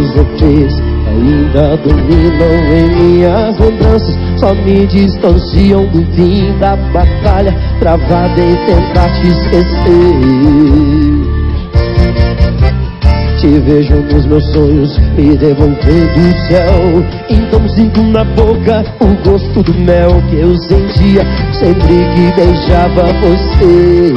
Seus efeitos ainda dominam em minhas lembranças, só me distanciam do fim da batalha, travada em tentar te esquecer. Te vejo nos meus sonhos, me devolvendo o céu. Então sinto na boca o gosto do mel que eu sentia sempre que beijava você.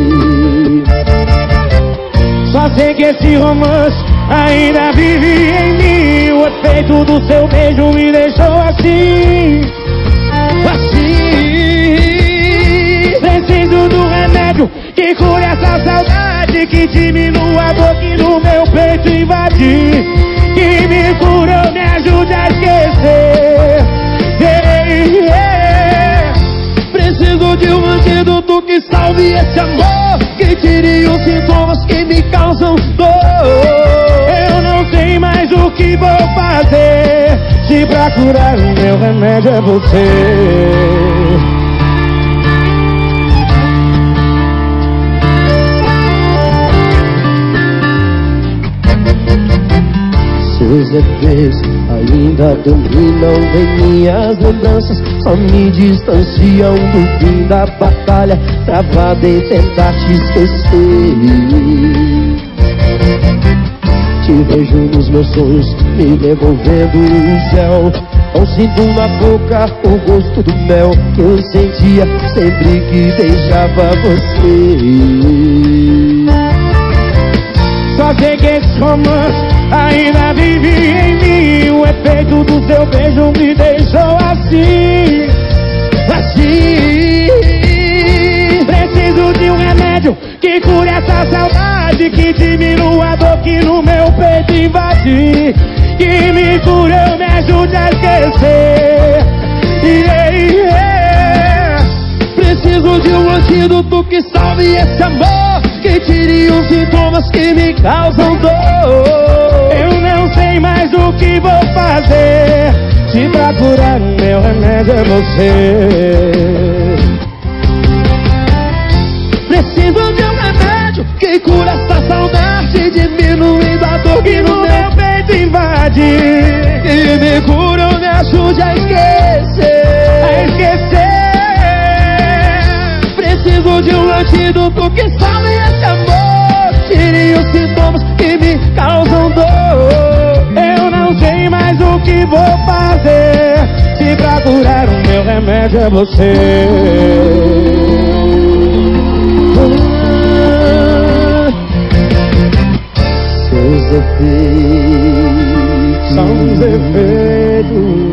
Só sei que esse romance ainda vive em mim. O efeito do seu beijo me deixou assim, assim. Preciso do remédio que cure essa saudade, que diminua a dor que no meu peito invadir, que me cura, me ajude a esquecer. Preciso de um antídoto que salve esse amor, que tire os sintomas que me causam dor. Eu não sei mais o que vou fazer, se pra curar o meu remédio é você. Seus efeitos ainda dominam em minhas lembranças, só me distanciam do fim da batalha, travada em tentar te esquecer. Te vejo nos meus sonhos, me devolvendo o céu. Não sinto na boca o gosto do mel que eu sentia sempre que beijava você. Só sei que esse romance ainda vive em mim. O efeito do seu beijo me deixou assim, assim. Preciso de um remédio que cure essa saudade, que diminua a dor que no meu peito invadir, que me cure, me ajude a esquecer. Preciso de um antídoto que salve esse amor, que tire os sintomas que me causam dor. Eu não sei mais o que vou fazer, se pra curar o meu remédio é você. Preciso de um remédio que cura essa saudade, diminuindo a dor que no meu peito invade, que me cura, me ajude a esquecer. Preciso de um antídoto que salve esse amor, tire os sintomas que me causam dor. Eu não sei mais o que vou fazer, se pra curar o meu remédio é você. Seus efeitos são os efeitos